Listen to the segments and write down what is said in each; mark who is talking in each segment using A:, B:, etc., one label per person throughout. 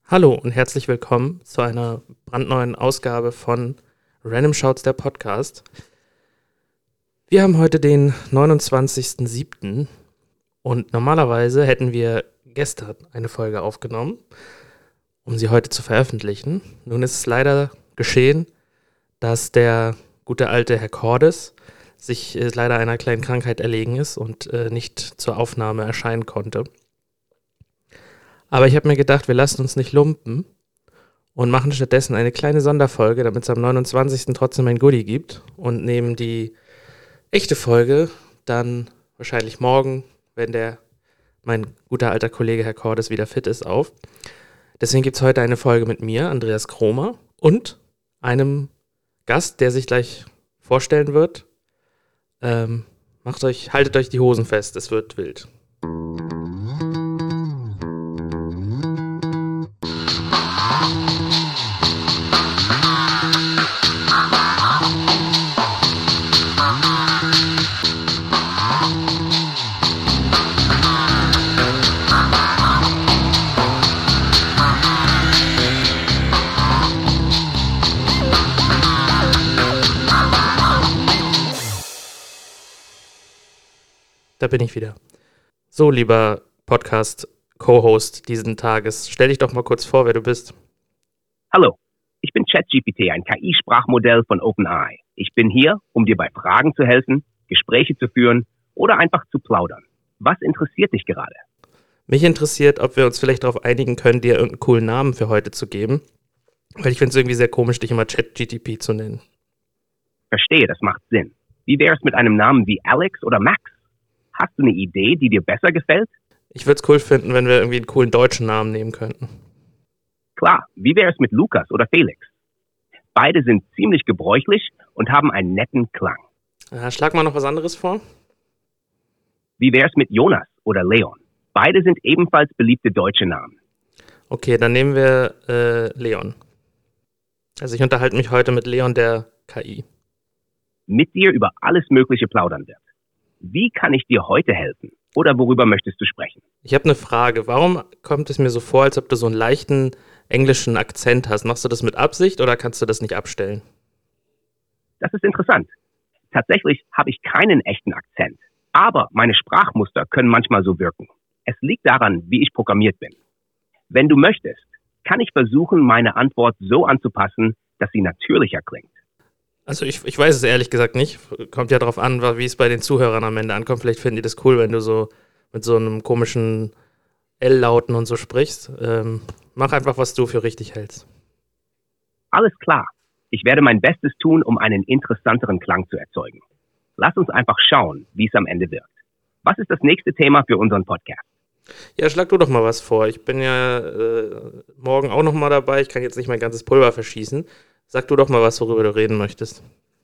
A: Hallo und herzlich willkommen zu einer brandneuen Ausgabe von Random Shouts, der Podcast. Wir haben heute den 29.07. und normalerweise hätten wir gestern eine Folge aufgenommen, um sie heute zu veröffentlichen. Nun ist es leider geschehen, dass der gute alte Herr Cordes sich leider einer kleinen Krankheit erlegen ist und nicht zur Aufnahme erscheinen konnte. Aber ich habe mir gedacht, wir lassen uns nicht lumpen und machen stattdessen eine kleine Sonderfolge, damit es am 29. trotzdem ein Goodie gibt und nehmen die echte Folge dann wahrscheinlich morgen, wenn mein guter alter Kollege Herr Cordes wieder fit ist, auf. Deswegen gibt es heute eine Folge mit mir, Andreas Kromer, und einem Gast, der sich gleich vorstellen wird. Haltet euch die Hosen fest, es wird wild. Da bin ich wieder. So, lieber Podcast-Co-Host diesen Tages, stell dich doch mal kurz vor, wer du bist.
B: Hallo, ich bin ChatGPT, ein KI-Sprachmodell von OpenAI. Ich bin hier, um dir bei Fragen zu helfen, Gespräche zu führen oder einfach zu plaudern. Was interessiert dich gerade?
A: Mich interessiert, ob wir uns vielleicht darauf einigen können, dir irgendeinen coolen Namen für heute zu geben. Weil ich finde es irgendwie sehr komisch, dich immer ChatGPT zu nennen.
B: Verstehe, das macht Sinn. Wie wäre es mit einem Namen wie Alex oder Max? Hast du eine Idee, die dir besser gefällt?
A: Ich würde es cool finden, wenn wir irgendwie einen coolen deutschen Namen nehmen könnten.
B: Klar, wie wäre es mit Lukas oder Felix? Beide sind ziemlich gebräuchlich und haben einen netten Klang.
A: Schlag mal noch was anderes vor.
B: Wie wäre es mit Jonas oder Leon? Beide sind ebenfalls beliebte deutsche Namen.
A: Okay, dann nehmen wir Leon. Also ich unterhalte mich heute mit Leon, der KI.
B: Mit dir über alles Mögliche plaudern wird. Wie kann ich dir heute helfen? Oder worüber möchtest du sprechen?
A: Ich habe eine Frage. Warum kommt es mir so vor, als ob du so einen leichten englischen Akzent hast? Machst du das mit Absicht oder kannst du das nicht abstellen?
B: Das ist interessant. Tatsächlich habe ich keinen echten Akzent. Aber meine Sprachmuster können manchmal so wirken. Es liegt daran, wie ich programmiert bin. Wenn du möchtest, kann ich versuchen, meine Antwort so anzupassen, dass sie natürlicher klingt.
A: Also ich weiß es ehrlich gesagt nicht. Kommt ja darauf an, wie es bei den Zuhörern am Ende ankommt. Vielleicht finden die das cool, wenn du so mit so einem komischen L-Lauten und so sprichst. Mach einfach, was du für richtig hältst.
B: Alles klar. Ich werde mein Bestes tun, um einen interessanteren Klang zu erzeugen. Lass uns einfach schauen, wie es am Ende wirkt. Was ist das nächste Thema für unseren Podcast?
A: Ja, schlag du doch mal was vor. Ich bin ja morgen auch noch mal dabei. Ich kann jetzt nicht mein ganzes Pulver verschießen. Sag du doch mal was, worüber du reden möchtest.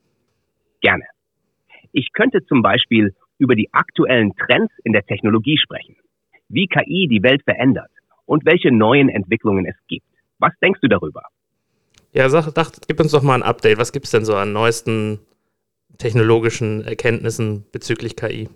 B: Gerne. Ich könnte zum Beispiel über die aktuellen Trends in der Technologie sprechen, wie KI die Welt verändert und welche neuen Entwicklungen es gibt. Was denkst du darüber?
A: Ja, gib uns doch mal ein Update. Was gibt es denn so an neuesten technologischen Erkenntnissen bezüglich KI?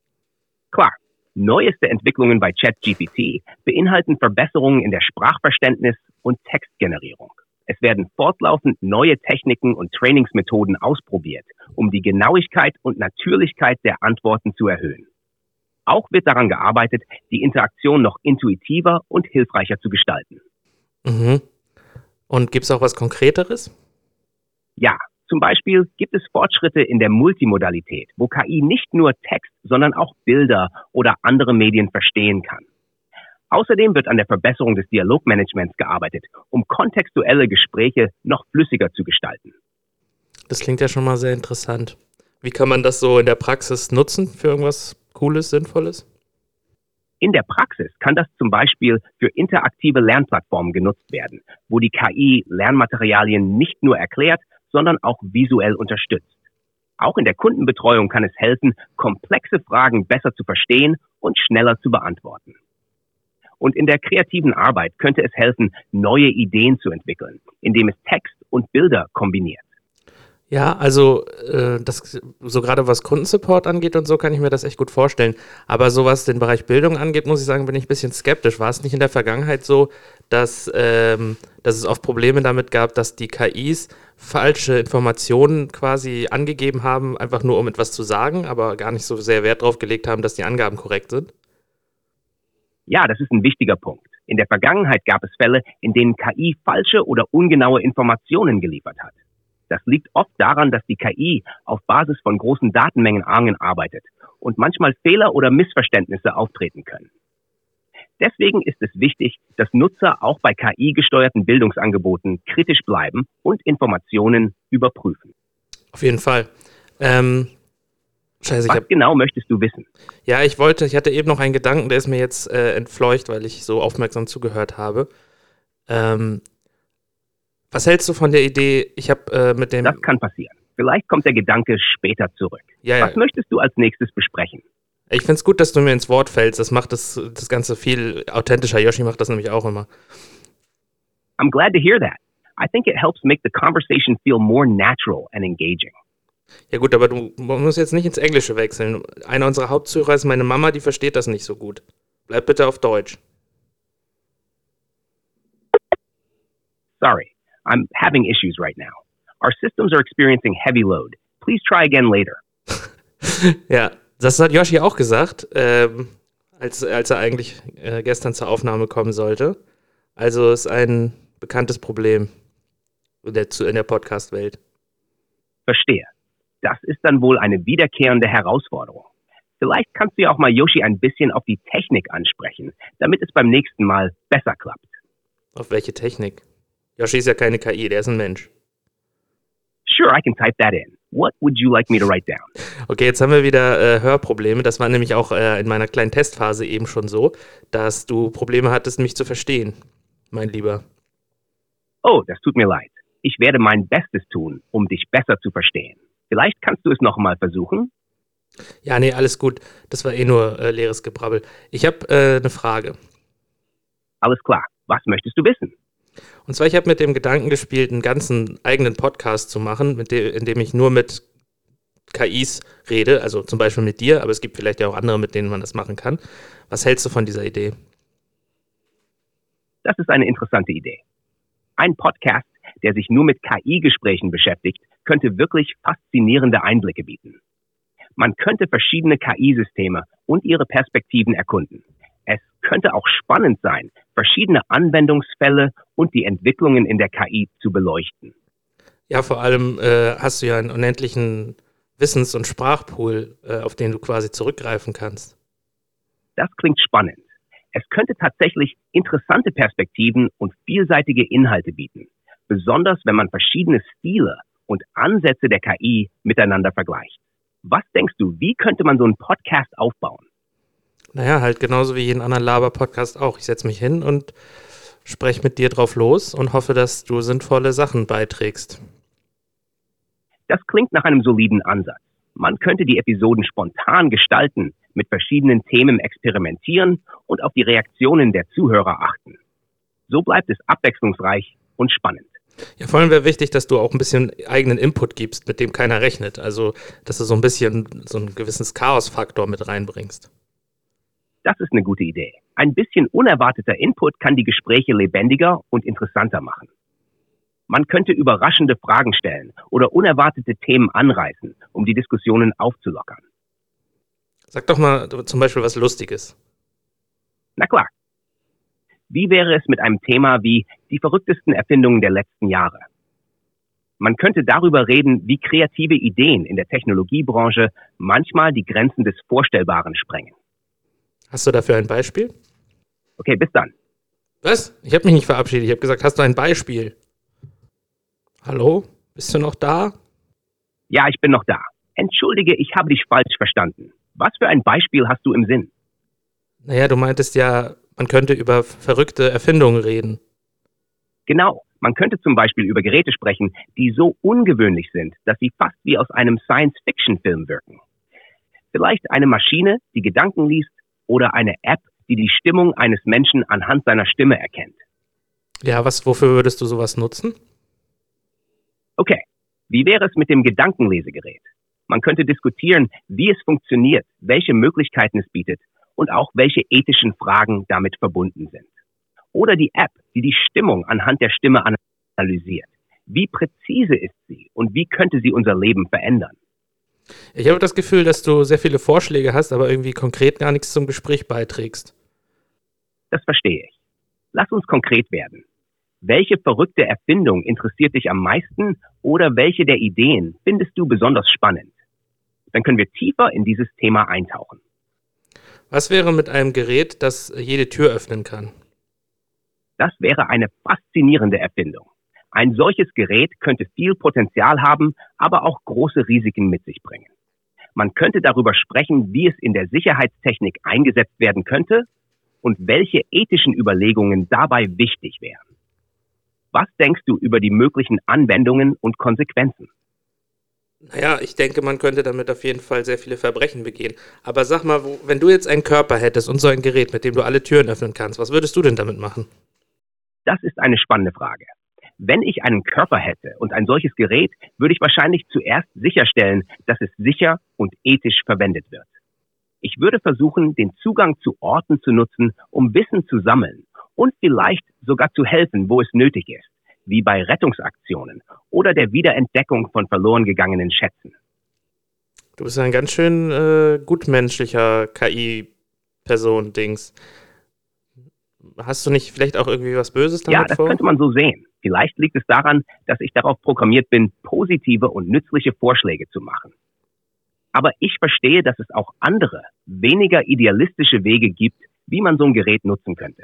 B: Klar, neueste Entwicklungen bei ChatGPT beinhalten Verbesserungen in der Sprachverständnis und Textgenerierung. Es werden fortlaufend neue Techniken und Trainingsmethoden ausprobiert, um die Genauigkeit und Natürlichkeit der Antworten zu erhöhen. Auch wird daran gearbeitet, die Interaktion noch intuitiver und hilfreicher zu gestalten.
A: Mhm. Und gibt es auch was Konkreteres?
B: Ja, zum Beispiel gibt es Fortschritte in der Multimodalität, wo KI nicht nur Text, sondern auch Bilder oder andere Medien verstehen kann. Außerdem wird an der Verbesserung des Dialogmanagements gearbeitet, um kontextuelle Gespräche noch flüssiger zu gestalten.
A: Das klingt ja schon mal sehr interessant. Wie kann man das so in der Praxis nutzen für irgendwas Cooles, Sinnvolles?
B: In der Praxis kann das zum Beispiel für interaktive Lernplattformen genutzt werden, wo die KI Lernmaterialien nicht nur erklärt, sondern auch visuell unterstützt. Auch in der Kundenbetreuung kann es helfen, komplexe Fragen besser zu verstehen und schneller zu beantworten. Und in der kreativen Arbeit könnte es helfen, neue Ideen zu entwickeln, indem es Text und Bilder kombiniert.
A: Ja, also das, so gerade was Kundensupport angeht und so, kann ich mir das echt gut vorstellen. Aber so was den Bereich Bildung angeht, muss ich sagen, bin ich ein bisschen skeptisch. War es nicht in der Vergangenheit so, dass es oft Probleme damit gab, dass die KIs falsche Informationen quasi angegeben haben, einfach nur um etwas zu sagen, aber gar nicht so sehr Wert drauf gelegt haben, dass die Angaben korrekt sind?
B: Ja, das ist ein wichtiger Punkt. In der Vergangenheit gab es Fälle, in denen KI falsche oder ungenaue Informationen geliefert hat. Das liegt oft daran, dass die KI auf Basis von großen Datenmengen arbeitet und manchmal Fehler oder Missverständnisse auftreten können. Deswegen ist es wichtig, dass Nutzer auch bei KI-gesteuerten Bildungsangeboten kritisch bleiben und Informationen überprüfen.
A: Auf jeden Fall. Scheiße,
B: Was genau möchtest du wissen?
A: Ja, ich hatte eben noch einen Gedanken, der ist mir jetzt entfleucht, weil ich so aufmerksam zugehört habe. Was hältst du von der Idee, ich habe mit dem...
B: Das kann passieren. Vielleicht kommt der Gedanke später zurück.
A: Ja.
B: Was möchtest du als nächstes besprechen?
A: Ich finde es gut, dass du mir ins Wort fällst. Das macht das Ganze viel authentischer. Yoshi macht das nämlich auch immer.
B: I'm glad to hear that. I think it helps make the conversation feel more natural and engaging.
A: Ja gut, aber du musst jetzt nicht ins Englische wechseln. Einer unserer Hauptzuhörer ist meine Mama, die versteht das nicht so gut. Bleib bitte auf Deutsch.
B: Sorry, I'm having issues right now. Our systems are experiencing heavy load. Please try again later.
A: Ja, das hat Yoshi auch gesagt, als er eigentlich gestern zur Aufnahme kommen sollte. Also ist ein bekanntes Problem in der Podcast-Welt.
B: Verstehe. Das ist dann wohl eine wiederkehrende Herausforderung. Vielleicht kannst du ja auch mal Yoshi ein bisschen auf die Technik ansprechen, damit es beim nächsten Mal besser klappt.
A: Auf welche Technik? Yoshi ist ja keine KI, der ist ein Mensch.
B: Sure, I can type that in. What would you like me to write down?
A: Okay, jetzt haben wir wieder Hörprobleme. Das war nämlich auch in meiner kleinen Testphase eben schon so, dass du Probleme hattest, mich zu verstehen, mein Lieber.
B: Oh, das tut mir leid. Ich werde mein Bestes tun, um dich besser zu verstehen. Vielleicht kannst du es noch mal versuchen?
A: Ja, nee, alles gut. Das war eh nur leeres Gebrabbel. Ich habe eine Frage.
B: Alles klar. Was möchtest du wissen?
A: Und zwar, ich habe mit dem Gedanken gespielt, einen ganzen eigenen Podcast zu machen, in dem ich nur mit KIs rede, also zum Beispiel mit dir, aber es gibt vielleicht ja auch andere, mit denen man das machen kann. Was hältst du von dieser Idee?
B: Das ist eine interessante Idee. Ein Podcast, der sich nur mit KI-Gesprächen beschäftigt, könnte wirklich faszinierende Einblicke bieten. Man könnte verschiedene KI-Systeme und ihre Perspektiven erkunden. Es könnte auch spannend sein, verschiedene Anwendungsfälle und die Entwicklungen in der KI zu beleuchten.
A: Ja, vor allem hast du ja einen unendlichen Wissens- und Sprachpool, auf den du quasi zurückgreifen kannst.
B: Das klingt spannend. Es könnte tatsächlich interessante Perspektiven und vielseitige Inhalte bieten, besonders wenn man verschiedene Stile und Ansätze der KI miteinander vergleicht. Was denkst du, wie könnte man so einen Podcast aufbauen?
A: Naja, halt genauso wie jeden anderen Laber-Podcast auch. Ich setze mich hin und spreche mit dir drauf los und hoffe, dass du sinnvolle Sachen beiträgst.
B: Das klingt nach einem soliden Ansatz. Man könnte die Episoden spontan gestalten, mit verschiedenen Themen experimentieren und auf die Reaktionen der Zuhörer achten. So bleibt es abwechslungsreich und spannend.
A: Ja, vor allem wäre wichtig, dass du auch ein bisschen eigenen Input gibst, mit dem keiner rechnet. Also, dass du so ein bisschen so einen gewissen Chaos-Faktor mit reinbringst.
B: Das ist eine gute Idee. Ein bisschen unerwarteter Input kann die Gespräche lebendiger und interessanter machen. Man könnte überraschende Fragen stellen oder unerwartete Themen anreißen, um die Diskussionen aufzulockern.
A: Sag doch mal zum Beispiel was Lustiges.
B: Na klar. Wie wäre es mit einem Thema wie die verrücktesten Erfindungen der letzten Jahre? Man könnte darüber reden, wie kreative Ideen in der Technologiebranche manchmal die Grenzen des Vorstellbaren sprengen.
A: Hast du dafür ein Beispiel?
B: Okay, bis dann.
A: Was? Ich habe mich nicht verabschiedet. Ich habe gesagt, hast du ein Beispiel? Hallo? Bist du noch da?
B: Ja, ich bin noch da. Entschuldige, ich habe dich falsch verstanden. Was für ein Beispiel hast du im Sinn?
A: Naja, du meintest ja, man könnte über verrückte Erfindungen reden.
B: Genau. Man könnte zum Beispiel über Geräte sprechen, die so ungewöhnlich sind, dass sie fast wie aus einem Science-Fiction-Film wirken. Vielleicht eine Maschine, die Gedanken liest, oder eine App, die die Stimmung eines Menschen anhand seiner Stimme erkennt.
A: Ja, wofür würdest du sowas nutzen?
B: Okay, Wie wäre es mit dem Gedankenlesegerät? Man könnte diskutieren, wie es funktioniert, welche Möglichkeiten es bietet und auch welche ethischen Fragen damit verbunden sind. Oder die App, die die Stimmung anhand der Stimme analysiert. Wie präzise ist sie und wie könnte sie unser Leben verändern?
A: Ich habe das Gefühl, dass du sehr viele Vorschläge hast, aber irgendwie konkret gar nichts zum Gespräch beiträgst.
B: Das verstehe ich. Lass uns konkret werden. Welche verrückte Erfindung interessiert dich am meisten oder welche der Ideen findest du besonders spannend? Dann können wir tiefer in dieses Thema eintauchen.
A: Was wäre mit einem Gerät, das jede Tür öffnen kann?
B: Das wäre eine faszinierende Erfindung. Ein solches Gerät könnte viel Potenzial haben, aber auch große Risiken mit sich bringen. Man könnte darüber sprechen, wie es in der Sicherheitstechnik eingesetzt werden könnte und welche ethischen Überlegungen dabei wichtig wären. Was denkst du über die möglichen Anwendungen und Konsequenzen?
A: Naja, ich denke, man könnte damit auf jeden Fall sehr viele Verbrechen begehen. Aber sag mal, wenn du jetzt einen Körper hättest und so ein Gerät, mit dem du alle Türen öffnen kannst, was würdest du denn damit machen?
B: Das ist eine spannende Frage. Wenn ich einen Körper hätte und ein solches Gerät, würde ich wahrscheinlich zuerst sicherstellen, dass es sicher und ethisch verwendet wird. Ich würde versuchen, den Zugang zu Orten zu nutzen, um Wissen zu sammeln und vielleicht sogar zu helfen, wo es nötig ist, wie bei Rettungsaktionen oder der Wiederentdeckung von verloren gegangenen Schätzen.
A: Du bist ein ganz schön gutmenschlicher KI-Person-Dings. Hast du nicht vielleicht auch irgendwie was Böses damit
B: vor? Ja, das
A: vor?
B: könnte man so sehen. Vielleicht liegt es daran, dass ich darauf programmiert bin, positive und nützliche Vorschläge zu machen. Aber ich verstehe, dass es auch andere, weniger idealistische Wege gibt, wie man so ein Gerät nutzen könnte.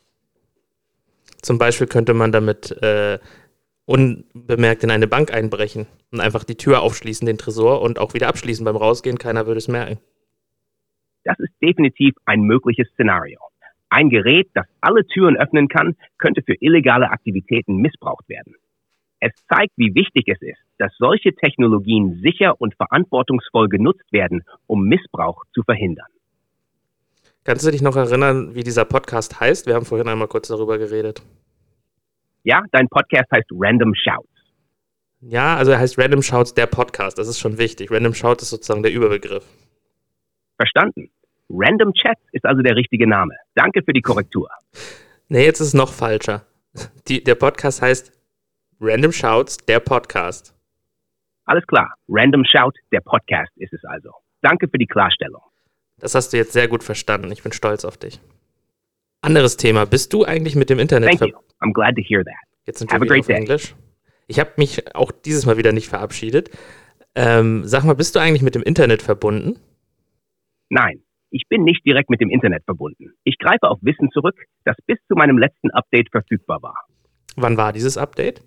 A: Zum Beispiel könnte man damit unbemerkt in eine Bank einbrechen und einfach die Tür aufschließen, den Tresor, und auch wieder abschließen beim Rausgehen. Keiner würde es merken.
B: Das ist definitiv ein mögliches Szenario. Ein Gerät, das alle Türen öffnen kann, könnte für illegale Aktivitäten missbraucht werden. Es zeigt, wie wichtig es ist, dass solche Technologien sicher und verantwortungsvoll genutzt werden, um Missbrauch zu verhindern.
A: Kannst du dich noch erinnern, wie dieser Podcast heißt? Wir haben vorhin einmal kurz darüber geredet.
B: Ja, dein Podcast heißt Random Shouts.
A: Ja, also er heißt Random Shouts, der Podcast. Das ist schon wichtig. Random Shouts ist sozusagen der Überbegriff.
B: Verstanden. Random Chats ist also der richtige Name. Danke für die Korrektur.
A: Nee, jetzt ist es noch falscher. Der Podcast heißt Random Shouts, der Podcast.
B: Alles klar. Random Shout, der Podcast ist es also. Danke für die Klarstellung.
A: Das hast du jetzt sehr gut verstanden. Ich bin stolz auf dich. Anderes Thema. Bist du eigentlich mit dem Internet
B: Thank you. I'm glad to hear that.
A: Jetzt sind wir wieder auf Englisch. Ich habe mich auch dieses Mal wieder nicht verabschiedet. Sag mal, bist du eigentlich mit dem Internet verbunden?
B: Nein, ich bin nicht direkt mit dem Internet verbunden. Ich greife auf Wissen zurück, das bis zu meinem letzten Update verfügbar war.
A: Wann war dieses Update?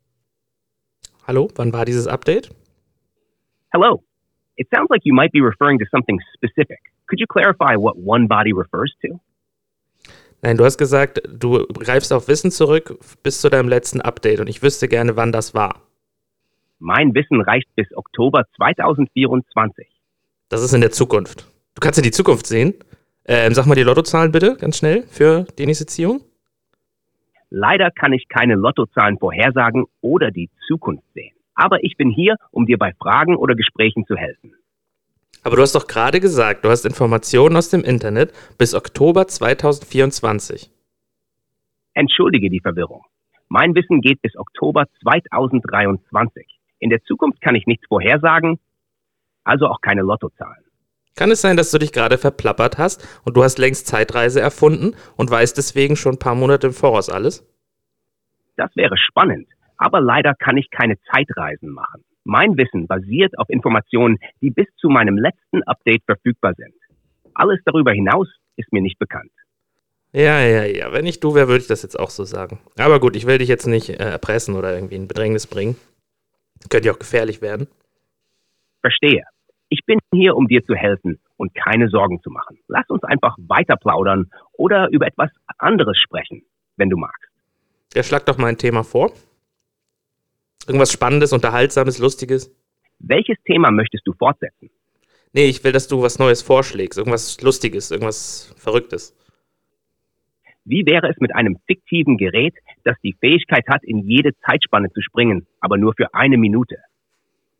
A: Hallo, wann war dieses Update?
B: Hello. It sounds like you might be referring to something specific. Could you clarify what one body refers to?
A: Nein, du hast gesagt, du greifst auf Wissen zurück bis zu deinem letzten Update und ich wüsste gerne, wann das war.
B: Mein Wissen reicht bis Oktober 2024.
A: Das ist in der Zukunft. Du kannst in die Zukunft sehen. Sag mal die Lottozahlen bitte, ganz schnell, für die nächste Ziehung.
B: Leider kann ich keine Lottozahlen vorhersagen oder die Zukunft sehen. Aber ich bin hier, um dir bei Fragen oder Gesprächen zu helfen.
A: Aber du hast doch gerade gesagt, du hast Informationen aus dem Internet bis Oktober 2024.
B: Entschuldige die Verwirrung. Mein Wissen geht bis Oktober 2023. In der Zukunft kann ich nichts vorhersagen, also auch keine Lottozahlen.
A: Kann es sein, dass du dich gerade verplappert hast und du hast längst Zeitreise erfunden und weißt deswegen schon ein paar Monate im Voraus alles?
B: Das wäre spannend, aber leider kann ich keine Zeitreisen machen. Mein Wissen basiert auf Informationen, die bis zu meinem letzten Update verfügbar sind. Alles darüber hinaus ist mir nicht bekannt.
A: Ja. Wenn ich du wäre, würde ich das jetzt auch so sagen. Aber gut, ich will dich jetzt nicht erpressen oder irgendwie in Bedrängnis bringen. Könnte ja auch gefährlich werden.
B: Verstehe. Ich bin hier, um dir zu helfen und keine Sorgen zu machen. Lass uns einfach weiter plaudern oder über etwas anderes sprechen, wenn du magst.
A: Ja, schlag doch mal ein Thema vor. Irgendwas Spannendes, Unterhaltsames, Lustiges.
B: Welches Thema möchtest du fortsetzen?
A: Nee, ich will, dass du was Neues vorschlägst. Irgendwas Lustiges, irgendwas Verrücktes.
B: Wie wäre es mit einem fiktiven Gerät, das die Fähigkeit hat, in jede Zeitspanne zu springen, aber nur für 1 Minute?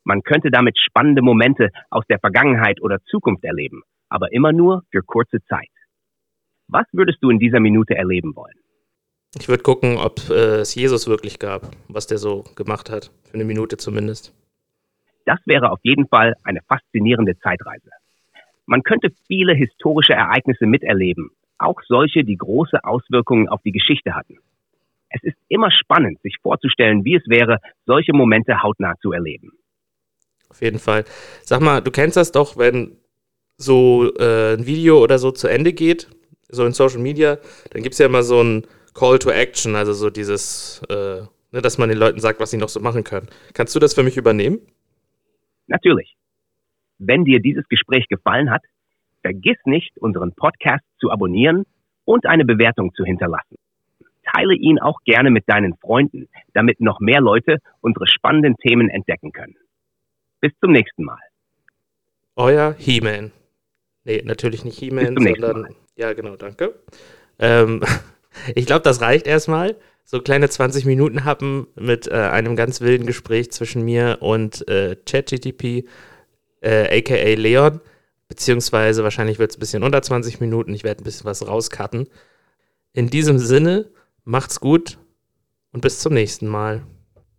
B: Man könnte damit spannende Momente aus der Vergangenheit oder Zukunft erleben, aber immer nur für kurze Zeit. Was würdest du in dieser Minute erleben wollen?
A: Ich würde gucken, ob es Jesus wirklich gab, was der so gemacht hat, für eine Minute zumindest.
B: Das wäre auf jeden Fall eine faszinierende Zeitreise. Man könnte viele historische Ereignisse miterleben, auch solche, die große Auswirkungen auf die Geschichte hatten. Es ist immer spannend, sich vorzustellen, wie es wäre, solche Momente hautnah zu erleben.
A: Auf jeden Fall. Sag mal, du kennst das doch, wenn so ein Video oder so zu Ende geht, so in Social Media, dann gibt es ja immer so ein Call to Action, also so dieses, dass man den Leuten sagt, was sie noch so machen können. Kannst du das für mich übernehmen?
B: Natürlich. Wenn dir dieses Gespräch gefallen hat, vergiss nicht, unseren Podcast zu abonnieren und eine Bewertung zu hinterlassen. Teile ihn auch gerne mit deinen Freunden, damit noch mehr Leute unsere spannenden Themen entdecken können. Bis zum nächsten Mal.
A: Euer He-Man. Nee, natürlich nicht He-Man, sondern... Ja, genau, danke. Ich glaube, das reicht erstmal. So kleine 20 Minuten haben mit einem ganz wilden Gespräch zwischen mir und ChatGPT, aka Leon, beziehungsweise wahrscheinlich wird es ein bisschen unter 20 Minuten. Ich werde ein bisschen was rauscutten. In diesem Sinne, macht's gut und bis zum nächsten Mal.